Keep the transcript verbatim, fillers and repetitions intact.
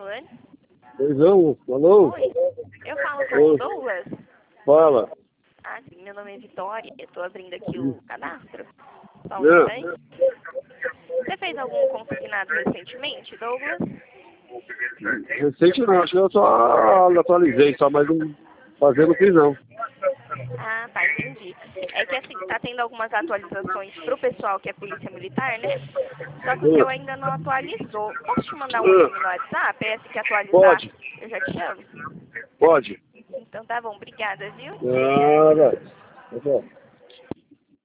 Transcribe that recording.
falando? dois a um, alô? Oi, eu falo com Oi. o Douglas? Fala. Ah, sim, meu nome é Vitória, eu tô abrindo aqui o cadastro. Só um Não. instante. Você fez algum consignado recentemente, Douglas? Recente não, acho que eu só atualizei, só, mas não fazendo fiz não. Ah, tá, entendi. É que assim, tá tendo algumas atualizações pro pessoal que é polícia militar, né? Só que o seu ainda não atualizou. Posso te mandar um meme no WhatsApp? É assim que atualizar, Pode, eu já te chamo? pode. Então tá bom, obrigada, viu? Ah, vai.